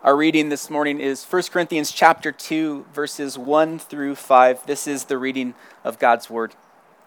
Our reading this morning is 1 Corinthians chapter 2, verses 1 through 5. This is the reading of God's word.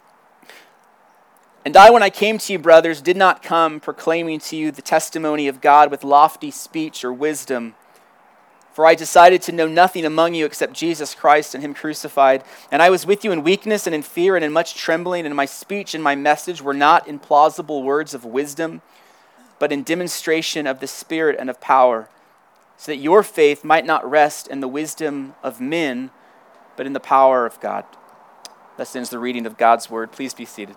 And I, when I came to you, brothers, did not come proclaiming to you the testimony of God with lofty speech or wisdom. For I decided to know nothing among you except Jesus Christ and him crucified. And I was with you in weakness and in fear and in much trembling, and my speech and my message were not in plausible words of wisdom, but in demonstration of the Spirit and of power, so that your faith might not rest in the wisdom of men, but in the power of God. Thus ends the reading of God's word. Please be seated.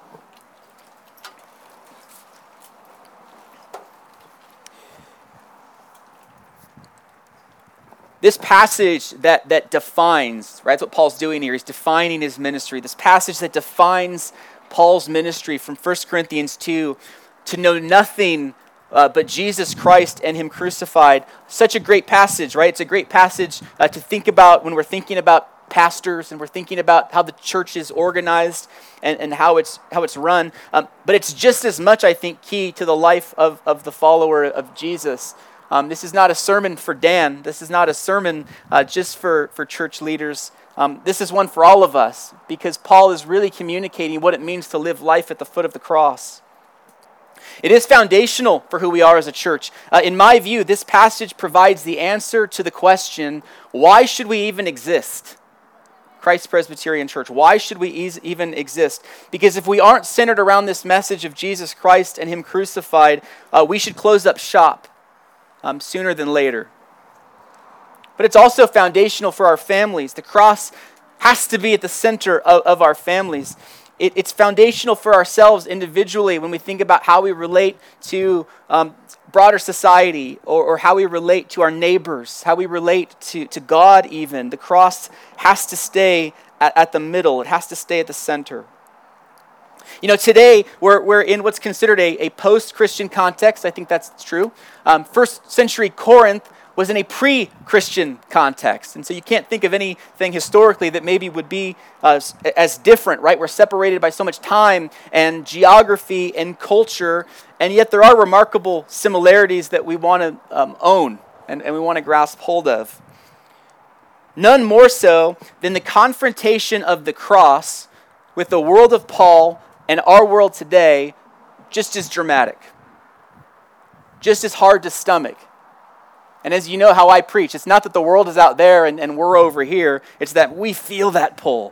This passage that defines, right, that's what Paul's doing here. He's defining his ministry. This passage that defines Paul's ministry from 1 Corinthians 2, to know nothing but Jesus Christ and him crucified. Such a great passage, right? It's a great passage to think about when we're thinking about pastors and we're thinking about how the church is organized and how it's run. But it's just as much, I think, key to the life of the follower of Jesus. This is not a sermon for Dan. This is not a sermon just for church leaders. This is one for all of us, because Paul is really communicating what it means to live life at the foot of the cross. It is foundational for who we are as a church. In my view, this passage provides the answer to the question, why should we even exist? Christ Presbyterian Church, why should we even exist? Because if we aren't centered around this message of Jesus Christ and him crucified, we should close up shop sooner than later. But it's also foundational for our families. The cross has to be at the center of our families. It's foundational for ourselves individually when we think about how we relate to broader society or how we relate to our neighbors, how we relate to God even. The cross has to stay at the middle. It has to stay at the center. You know, today we're in what's considered a post-Christian context. I think that's true. First century Corinth was in a pre-Christian context. And so you can't think of anything historically that maybe would be as different, right? We're separated by so much time and geography and culture, and yet there are remarkable similarities that we want to own and we want to grasp hold of. None more so than the confrontation of the cross with the world of Paul and our world today, just as dramatic, just as hard to stomach. And as you know how I preach, it's not that the world is out there and we're over here. It's that we feel that pull.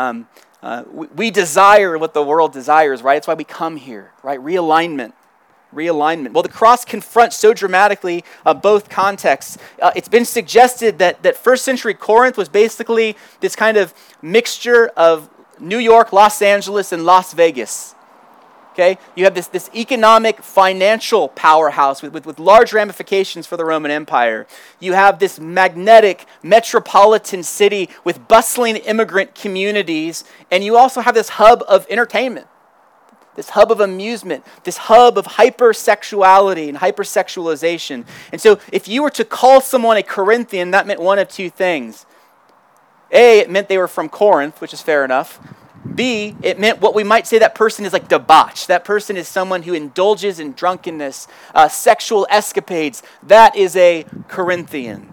We desire what the world desires, right? That's why we come here, right? Realignment. Well, the cross confronts so dramatically both contexts. It's been suggested that first century Corinth was basically this kind of mixture of New York, Los Angeles, and Las Vegas. Okay, you have this economic, financial powerhouse with large ramifications for the Roman Empire. You have this magnetic metropolitan city with bustling immigrant communities, and you also have this hub of entertainment, this hub of amusement, this hub of hypersexuality and hypersexualization. And so if you were to call someone a Corinthian, that meant one of two things. A, it meant they were from Corinth, which is fair enough. B, it meant what we might say that person is like debauched. That person is someone who indulges in drunkenness, sexual escapades. That is a Corinthian.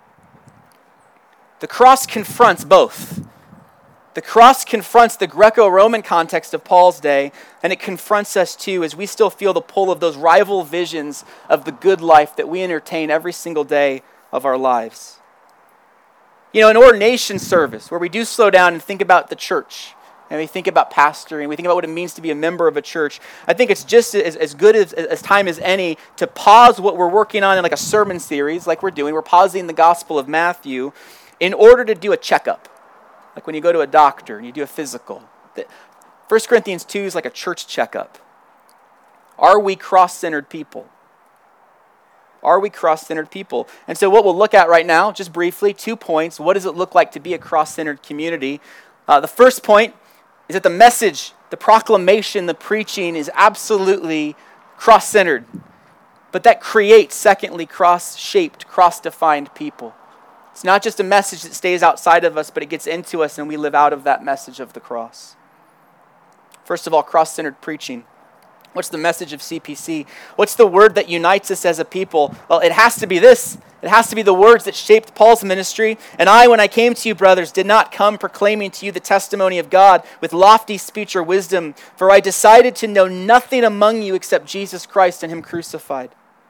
The cross confronts both. The cross confronts the Greco-Roman context of Paul's day, and it confronts us too as we still feel the pull of those rival visions of the good life that we entertain every single day of our lives. You know, an ordination service where we do slow down and think about the church, and we think about pastoring, we think about what it means to be a member of a church. I think it's just as good as time as any to pause what we're working on in like a sermon series like we're doing. We're pausing the Gospel of Matthew in order to do a checkup. Like when you go to a doctor and you do a physical. 1 Corinthians 2 is like a church checkup. Are we cross-centered people? Are we cross-centered people? And so what we'll look at right now, just briefly, 2 points. What does it look like to be a cross-centered community? The first point is that the message, the proclamation, the preaching is absolutely cross-centered. But that creates, secondly, cross-shaped, cross-defined people. It's not just a message that stays outside of us, but it gets into us and we live out of that message of the cross. First of all, cross-centered preaching. What's the message of CPC? What's the word that unites us as a people? Well, it has to be this. It has to be the words that shaped Paul's ministry. And I, when I came to you, brothers, did not come proclaiming to you the testimony of God with lofty speech or wisdom, for I decided to know nothing among you except Jesus Christ and him crucified.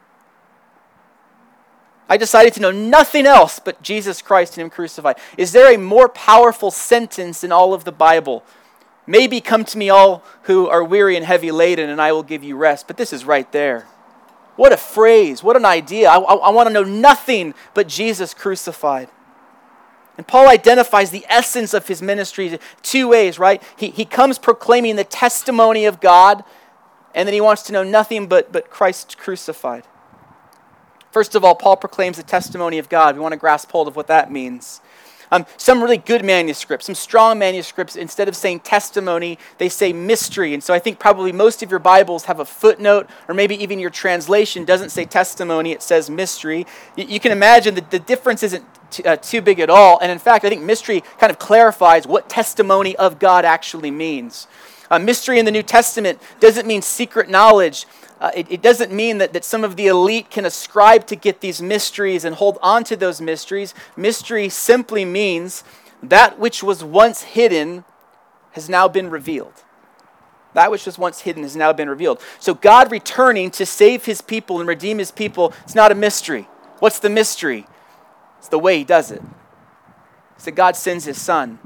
I decided to know nothing else but Jesus Christ and him crucified. Is there a more powerful sentence in all of the Bible? Maybe come to me all who are weary and heavy laden, and I will give you rest. But this is right there. What a phrase. What an idea. I want to know nothing but Jesus crucified. And Paul identifies the essence of his ministry two ways, right? He comes proclaiming the testimony of God, and then he wants to know nothing but Christ crucified. First of all, Paul proclaims the testimony of God. We want to grasp hold of what that means. Some really good manuscripts, some strong manuscripts, instead of saying testimony, they say mystery. And so I think probably most of your Bibles have a footnote, or maybe even your translation doesn't say testimony, it says mystery. You can imagine that the difference isn't too big at all. And in fact, I think mystery kind of clarifies what testimony of God actually means. Mystery in the New Testament doesn't mean secret knowledge. It doesn't mean that some of the elite can ascribe to get these mysteries and hold on to those mysteries. Mystery simply means that which was once hidden has now been revealed. That which was once hidden has now been revealed. So God returning to save his people and redeem his people, it's not a mystery. What's the mystery? It's the way he does it. It's that God sends his son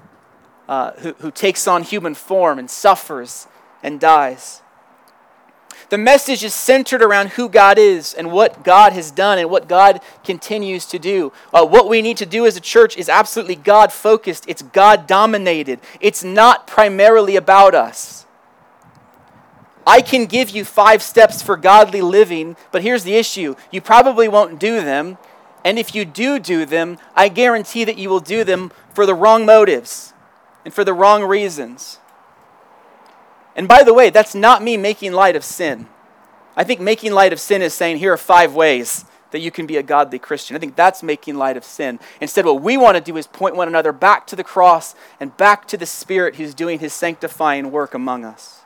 who takes on human form and suffers and dies. The message is centered around who God is and what God has done and what God continues to do. What we need to do as a church is absolutely God-focused. It's God-dominated. It's not primarily about us. I can give you 5 steps for godly living, but here's the issue. You probably won't do them, and if you do them, I guarantee that you will do them for the wrong motives and for the wrong reasons. And by the way, that's not me making light of sin. I think making light of sin is saying, here are 5 ways that you can be a godly Christian. I think that's making light of sin. Instead, what we want to do is point one another back to the cross and back to the Spirit who's doing his sanctifying work among us.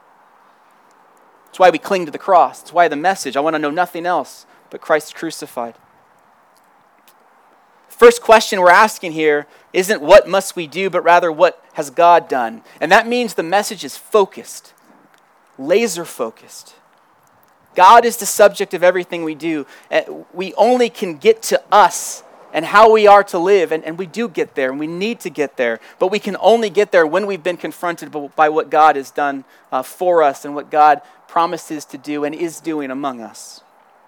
That's why we cling to the cross. That's why the message, I want to know nothing else but Christ crucified. First question we're asking here isn't what must we do, but rather what has God done? And that means the message is focused, laser focused. God is the subject of everything we do. We only can get to us and how we are to live, and we do get there, and we need to get there, but we can only get there when we've been confronted by what God has done for us and what God promises to do and is doing among us.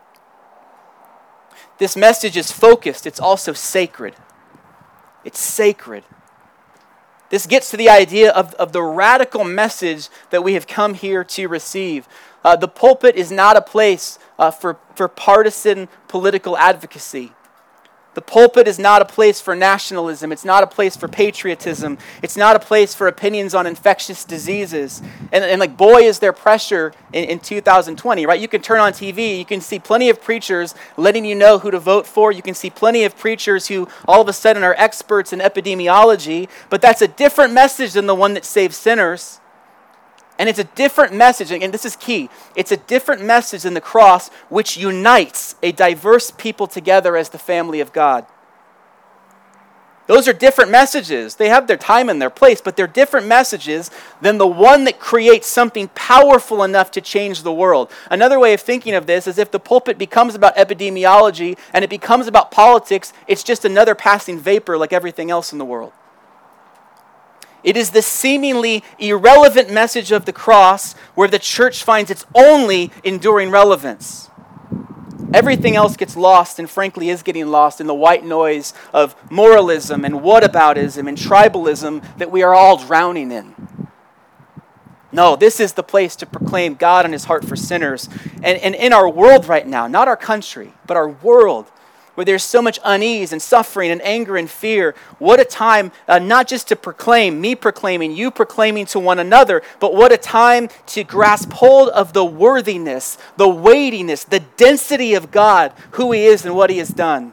This message is focused. It's also sacred. It's sacred. This gets to the idea of the radical message that we have come here to receive. The pulpit is not a place for partisan political advocacy. The pulpit is not a place for nationalism. It's not a place for patriotism. It's not a place for opinions on infectious diseases. And like, boy, is there pressure in 2020, right? You can turn on TV. You can see plenty of preachers letting you know who to vote for. You can see plenty of preachers who all of a sudden are experts in epidemiology. But that's a different message than the one that saves sinners. And it's a different message, and this is key. It's a different message than the cross, which unites a diverse people together as the family of God. Those are different messages. They have their time and their place, but they're different messages than the one that creates something powerful enough to change the world. Another way of thinking of this is if the pulpit becomes about epidemiology and it becomes about politics, it's just another passing vapor like everything else in the world. It is the seemingly irrelevant message of the cross where the church finds its only enduring relevance. Everything else gets lost, and frankly is getting lost in the white noise of moralism and whataboutism and tribalism that we are all drowning in. No, this is the place to proclaim God and his heart for sinners. And in our world right now, not our country, but our world, where there's so much unease and suffering and anger and fear, what a time not just to proclaim, me proclaiming, you proclaiming to one another, but what a time to grasp hold of the worthiness, the weightiness, the density of God, who he is and what he has done.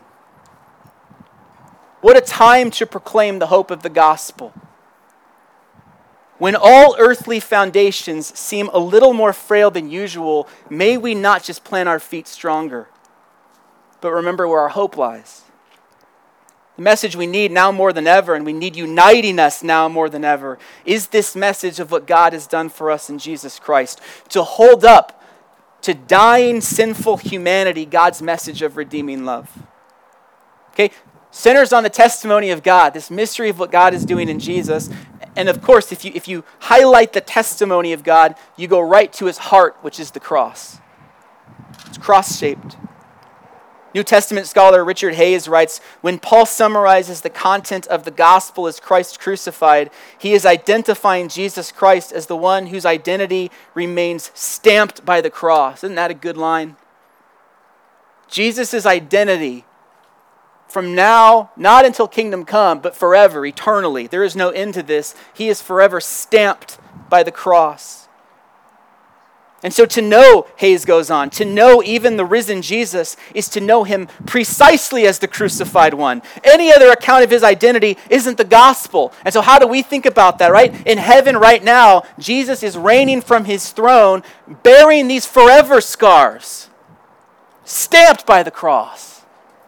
What a time to proclaim the hope of the gospel. When all earthly foundations seem a little more frail than usual, may we not just plant our feet stronger, but remember where our hope lies. The message we need now more than ever, and we need uniting us now more than ever, is this message of what God has done for us in Jesus Christ. To hold up to dying, sinful humanity God's message of redeeming love. Okay? Centers on the testimony of God, this mystery of what God is doing in Jesus. And of course, if you highlight the testimony of God, you go right to his heart, which is the cross. It's cross-shaped. New Testament scholar Richard Hayes writes, when Paul summarizes the content of the gospel as Christ crucified, he is identifying Jesus Christ as the one whose identity remains stamped by the cross. Isn't that a good line? Jesus' identity from now, not until kingdom come, but forever, eternally. There is no end to this. He is forever stamped by the cross. And so to know, Hayes goes on, to know even the risen Jesus is to know him precisely as the crucified one. Any other account of his identity isn't the gospel. And so how do we think about that, right? In heaven right now, Jesus is reigning from his throne, bearing these forever scars, stamped by the cross.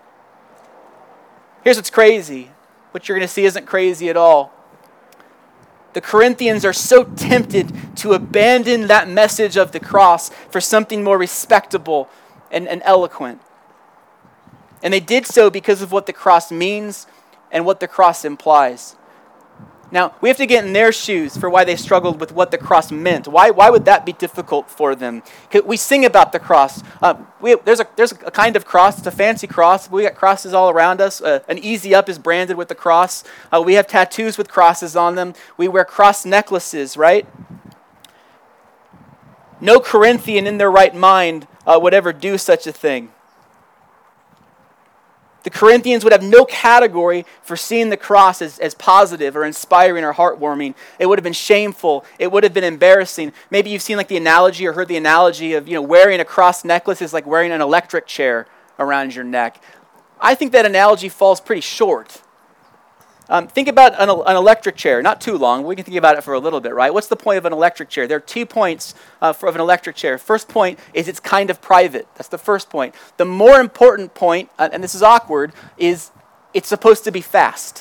Here's what's crazy. What you're going to see isn't crazy at all. The Corinthians are so tempted to abandon that message of the cross for something more respectable and eloquent. And they did so because of what the cross means and what the cross implies. Now, we have to get in their shoes for why they struggled with what the cross meant. Why would that be difficult for them? We sing about the cross. There's a kind of cross. It's a fancy cross. We got crosses all around us. An Easy Up is branded with the cross. We have tattoos with crosses on them. We wear cross necklaces, right? No Corinthian in their right mind would ever do such a thing. The Corinthians would have no category for seeing the cross as positive or inspiring or heartwarming. It would have been shameful. It would have been embarrassing. Maybe you've seen like the analogy or heard the analogy of, wearing a cross necklace is like wearing an electric chair around your neck. I think that analogy falls pretty short. Think about an electric chair. Not too long. We can think about it for a little bit, right? What's the point of an electric chair? There are 2 points of an electric chair. First point is it's kind of private. That's the first point. The more important point, and this is awkward, is it's supposed to be fast.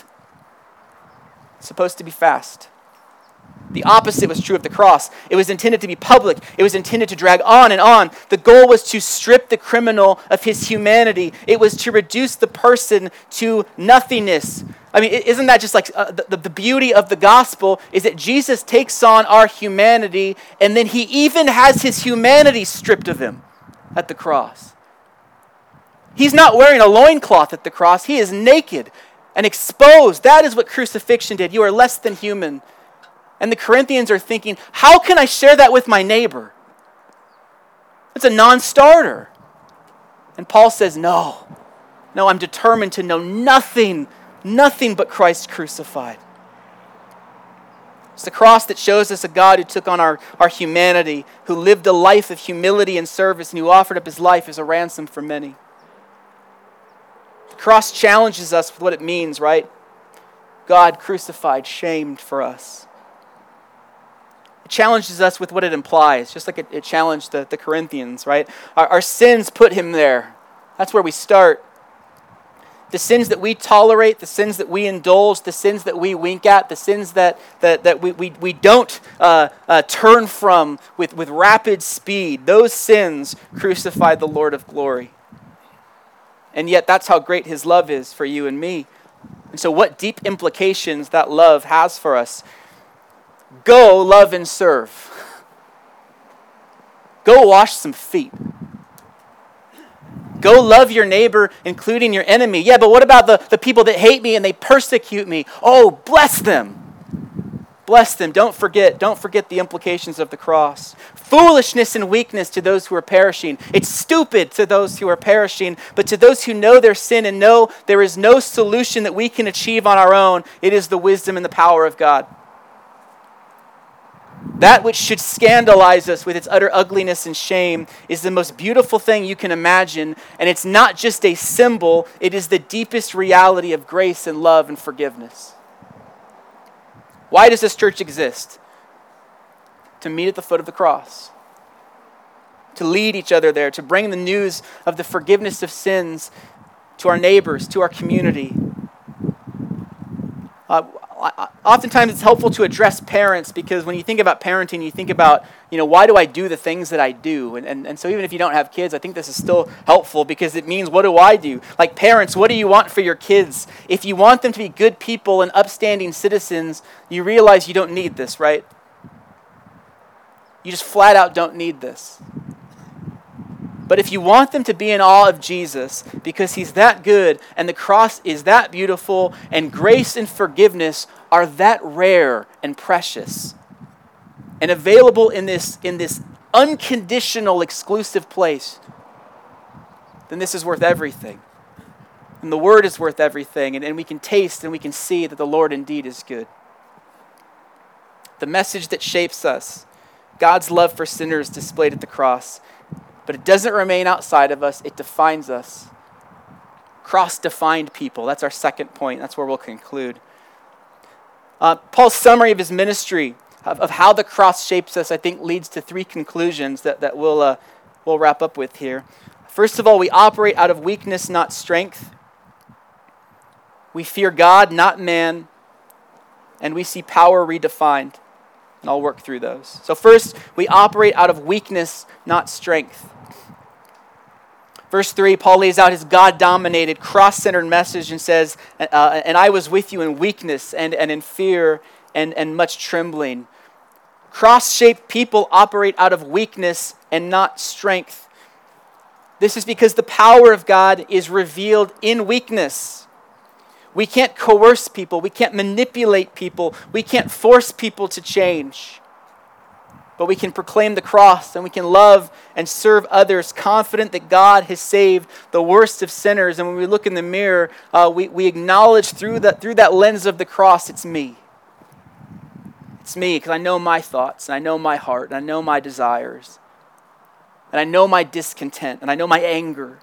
It's supposed to be fast. The opposite was true of the cross. It was intended to be public. It was intended to drag on and on. The goal was to strip the criminal of his humanity. It was to reduce the person to nothingness. I mean, isn't that just like the beauty of the gospel is that Jesus takes on our humanity and then he even has his humanity stripped of him at the cross. He's not wearing a loincloth at the cross. He is naked and exposed. That is what crucifixion did. You are less than human. And the Corinthians are thinking, how can I share that with my neighbor? It's a non-starter. And Paul says, no, I'm determined to know nothing but Christ crucified. It's the cross that shows us a God who took on our humanity, who lived a life of humility and service, and who offered up his life as a ransom for many. The cross challenges us with what it means, right? God crucified, shamed for us. It challenges us with what it implies, just like it challenged the Corinthians, right? Our sins put him there. That's where we start. The sins that we tolerate, the sins that we indulge, the sins that we wink at, the sins that we don't turn from with rapid speed, those sins crucified the Lord of glory. And yet that's how great his love is for you and me. And so what deep implications that love has for us. Go love and serve. Go wash some feet. Go love your neighbor, including your enemy. Yeah, but what about the people that hate me and they persecute me? Oh, bless them. Bless them. Don't forget the implications of the cross. Foolishness and weakness to those who are perishing. It's stupid to those who are perishing, but to those who know their sin and know there is no solution that we can achieve on our own, it is the wisdom and the power of God. That which should scandalize us with its utter ugliness and shame is the most beautiful thing you can imagine, and it's not just a symbol, it is the deepest reality of grace and love and forgiveness. Why does this church exist? to meet at the foot of the cross, to lead each other there, to bring the news of the forgiveness of sins to our neighbors, to our community. Oftentimes it's helpful to address parents, because when you think about parenting, you think about, why do I do the things that I do? And so even if you don't have kids, I think this is still helpful, because it means, what do I do? Like parents, what do you want for your kids? If you want them to be good people and upstanding citizens, you realize you don't need this, right? You just flat out don't need this. But if you want them to be in awe of Jesus because he's that good and the cross is that beautiful and grace and forgiveness are that rare and precious and available in this unconditional exclusive place, then this is worth everything. And the word is worth everything. And we can taste and we can see that the Lord indeed is good. The message that shapes us, God's love for sinners displayed at the cross. But it doesn't remain outside of us. It defines us. Cross-defined people. That's our second point. That's where we'll conclude. Paul's summary of his ministry, of how the cross shapes us, I think leads to three conclusions that we'll wrap up with here. First of all, we operate out of weakness, not strength. We fear God, not man. And we see power redefined. And I'll work through those. So first, we operate out of weakness, not strength. Verse 3, Paul lays out his God-dominated, cross-centered message and says, and I was with you in weakness and in fear and much trembling. Cross-shaped people operate out of weakness and not strength. This is because the power of God is revealed in weakness. We can't coerce people. We can't manipulate people. We can't force people to change. But we can proclaim the cross and we can love and serve others, confident that God has saved the worst of sinners. And when we look in the mirror, we acknowledge through that lens of the cross, it's me. It's me, because I know my thoughts and I know my heart and I know my desires. And I know my discontent and I know my anger.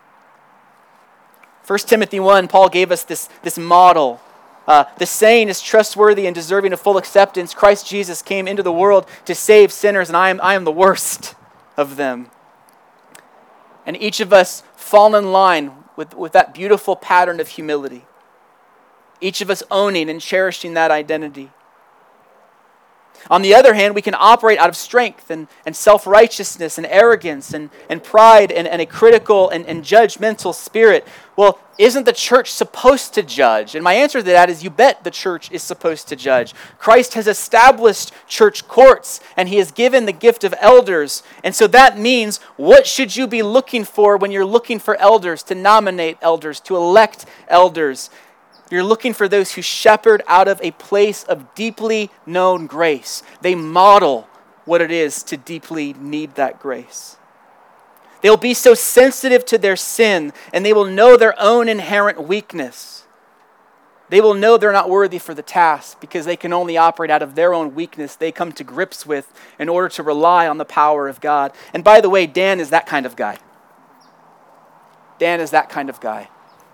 1 Timothy 1, Paul gave us this model. The saying is trustworthy and deserving of full acceptance. Christ Jesus came into the world to save sinners, and I am the worst of them. And each of us fall in line with that beautiful pattern of humility. Each of us owning and cherishing that identity. On the other hand, we can operate out of strength and self-righteousness and arrogance and pride and a critical and judgmental spirit. Well, isn't the church supposed to judge? And my answer to that is, you bet the church is supposed to judge. Christ has established church courts and he has given the gift of elders. And so that means, what should you be looking for when you're looking for elders, to nominate elders, to elect elders? You're looking for those who shepherd out of a place of deeply known grace. They model what it is to deeply need that grace. They'll be so sensitive to their sin, and they will know their own inherent weakness. They will know they're not worthy for the task because they can only operate out of their own weakness they come to grips with in order to rely on the power of God. And by the way, Dan is that kind of guy. Dan is that kind of guy.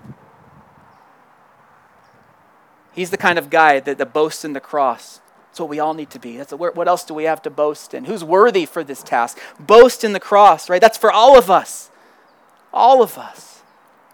He's the kind of guy that boasts in the cross. That's what we all need to be. What else do we have to boast in? Who's worthy for this task? Boast in the cross, right? That's for all of us. All of us.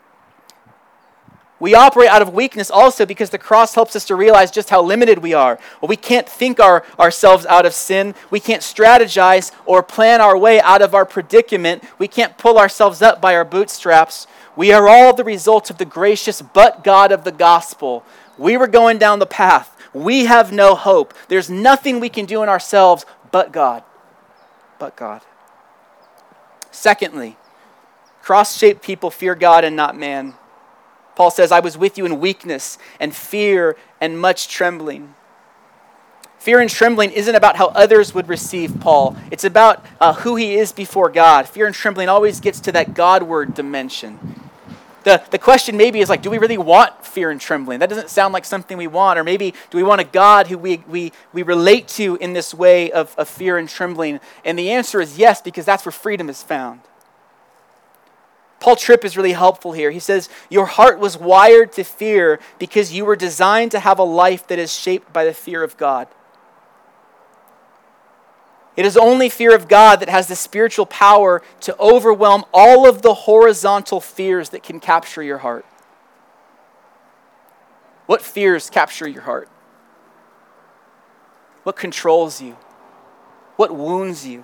We operate out of weakness also because the cross helps us to realize just how limited we are. Well, we can't think ourselves out of sin. We can't strategize or plan our way out of our predicament. We can't pull ourselves up by our bootstraps. We are all the result of the gracious but God of the gospel. We were going down the path. We have no hope. There's nothing we can do in ourselves but God. But God. Secondly, cross-shaped people fear God and not man. Paul says, I was with you in weakness and fear and much trembling. Fear and trembling isn't about how others would receive Paul. It's about who he is before God. Fear and trembling always gets to that Godward dimension. The question maybe is do we really want fear and trembling? That doesn't sound like something we want. Or maybe, do we want a God who we relate to in this way of fear and trembling? And the answer is yes, because that's where freedom is found. Paul Tripp is really helpful here. He says, your heart was wired to fear because you were designed to have a life that is shaped by the fear of God. It is only fear of God that has the spiritual power to overwhelm all of the horizontal fears that can capture your heart. What fears capture your heart? What controls you? What wounds you?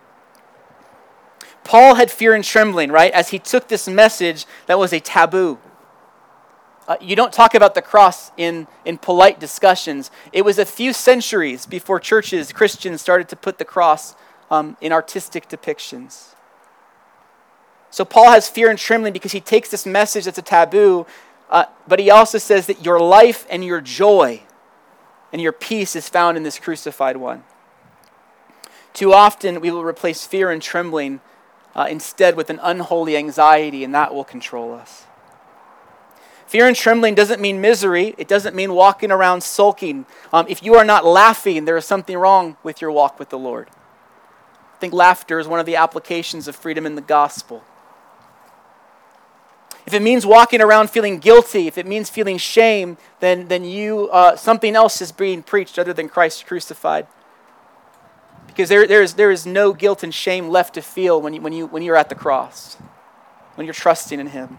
Paul had fear and trembling, right, as he took this message that was a taboo. You don't talk about the cross in polite discussions. It was a few centuries before Christians started to put the cross in artistic depictions. So Paul has fear and trembling because he takes this message that's a taboo, but he also says that your life and your joy and your peace is found in this crucified one. Too often we will replace fear and trembling instead with an unholy anxiety, and that will control us. Fear and trembling doesn't mean misery. It doesn't mean walking around sulking. If you are not laughing, there is something wrong with your walk with the Lord. I think laughter is one of the applications of freedom in the gospel. If it means walking around feeling guilty, if it means feeling shame, then something else is being preached other than Christ crucified. Because there is no guilt and shame left to feel when you're at the cross, when you're trusting in Him.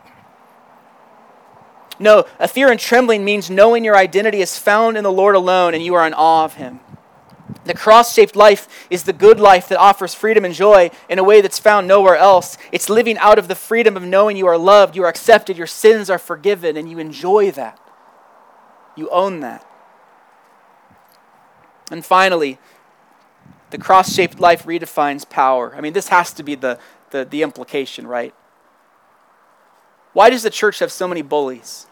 No, a fear and trembling means knowing your identity is found in the Lord alone and you are in awe of Him. The cross-shaped life is the good life that offers freedom and joy in a way that's found nowhere else. It's living out of the freedom of knowing you are loved, you are accepted, your sins are forgiven, and you enjoy that. You own that. And finally, the cross-shaped life redefines power. I mean, this has to be the implication, right? Why does the church have so many bullies?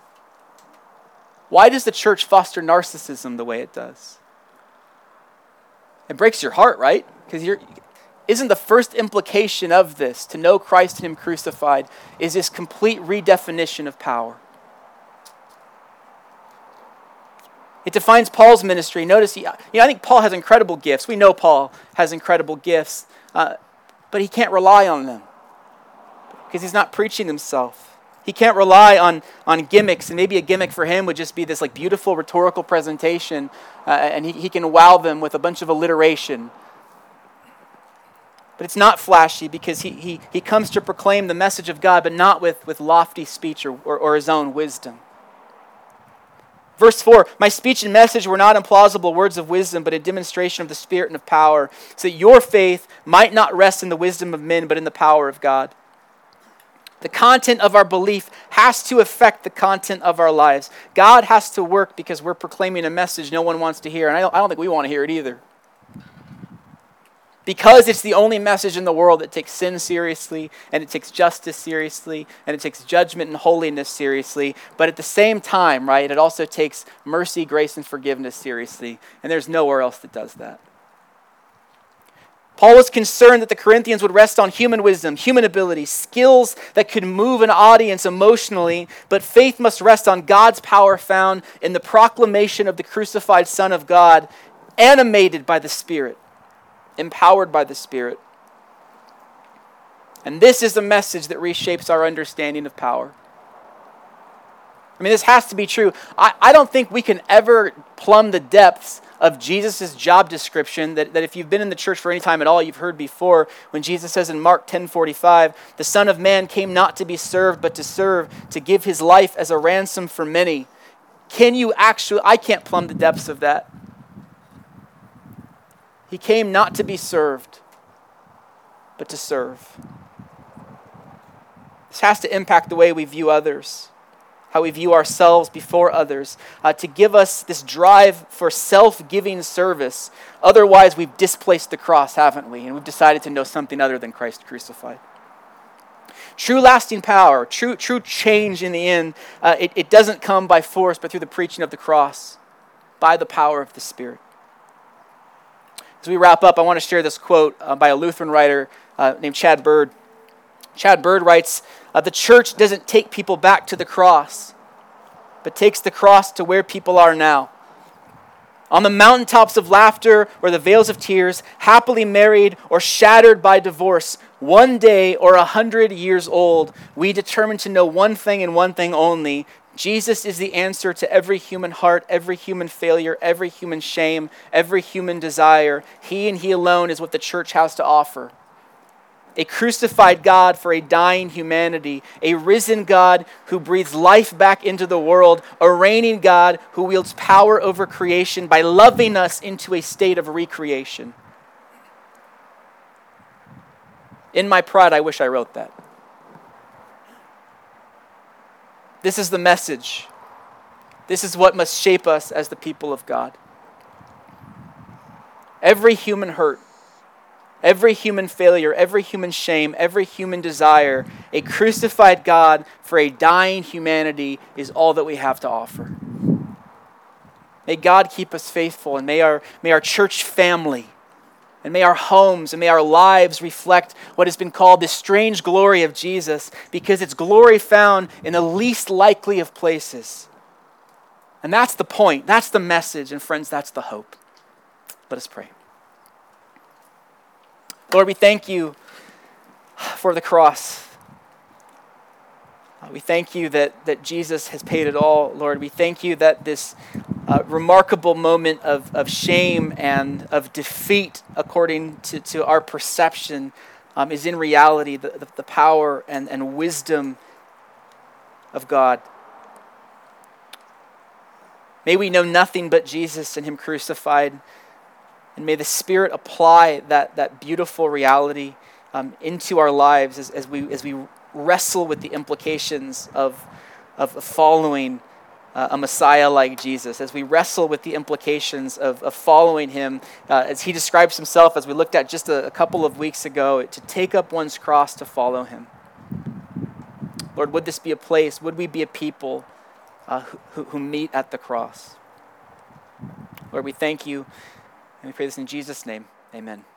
Why does the church foster narcissism the way it does? It breaks your heart, right? Because isn't the first implication of this, to know Christ and Him crucified, is this complete redefinition of power? It defines Paul's ministry. Notice, I think Paul has incredible gifts. We know Paul has incredible gifts, but he can't rely on them because he's not preaching himself. He can't rely on gimmicks, and maybe a gimmick for him would just be this beautiful rhetorical presentation, and he can wow them with a bunch of alliteration. But it's not flashy because he comes to proclaim the message of God, but not with lofty speech or his own wisdom. Verse 4, my speech and message were not implausible words of wisdom, but a demonstration of the Spirit and of power, so that your faith might not rest in the wisdom of men, but in the power of God. The content of our belief has to affect the content of our lives. God has to work because we're proclaiming a message no one wants to hear, and I don't think we want to hear it either. Because it's the only message in the world that takes sin seriously, and it takes justice seriously, and it takes judgment and holiness seriously, but at the same time, right, it also takes mercy, grace, and forgiveness seriously, and there's nowhere else that does that. Paul was concerned that the Corinthians would rest on human wisdom, human ability, skills that could move an audience emotionally, but faith must rest on God's power found in the proclamation of the crucified Son of God, animated by the Spirit, empowered by the Spirit. And this is a message that reshapes our understanding of power. I mean, this has to be true. I don't think we can ever plumb the depths of Jesus' job description that if you've been in the church for any time at all, you've heard before when Jesus says in Mark 10:45, the Son of Man came not to be served, but to serve, to give His life as a ransom for many. I can't plumb the depths of that. He came not to be served, but to serve. This has to impact the way we view others, how we view ourselves before others, to give us this drive for self-giving service. Otherwise, we've displaced the cross, haven't we? And we've decided to know something other than Christ crucified. True lasting power, true change in the end, it doesn't come by force, but through the preaching of the cross, by the power of the Spirit. As we wrap up, I want to share this quote by a Lutheran writer named Chad Bird. Chad Bird writes, the church doesn't take people back to the cross, but takes the cross to where people are now. On the mountaintops of laughter or the vales of tears, happily married or shattered by divorce, one day or 100 years old, we determine to know one thing and one thing only. Jesus is the answer to every human heart, every human failure, every human shame, every human desire. He and He alone is what the church has to offer. A crucified God for a dying humanity, a risen God who breathes life back into the world, a reigning God who wields power over creation by loving us into a state of recreation. In my pride, I wish I wrote that. This is the message. This is what must shape us as the people of God. Every human hurt, every human failure, every human shame, every human desire, a crucified God for a dying humanity is all that we have to offer. May God keep us faithful, and may our church family, and may our homes and may our lives reflect what has been called the strange glory of Jesus, because it's glory found in the least likely of places. And that's the point. That's the message. And friends, that's the hope. Let us pray. Lord, we thank you for the cross. We thank you that Jesus has paid it all, Lord. We thank you that this remarkable moment of shame and of defeat, according to our perception, is in reality the power and wisdom of God. May we know nothing but Jesus and Him crucified, and may the Spirit apply that beautiful reality into our lives as we wrestle with the implications of following a Messiah like Jesus, as we wrestle with the implications of following Him, as He describes Himself, as we looked at just a couple of weeks ago, to take up one's cross to follow Him. Lord, would this be a place, would we be a people who meet at the cross? Lord, we thank you, and we pray this in Jesus' name. Amen.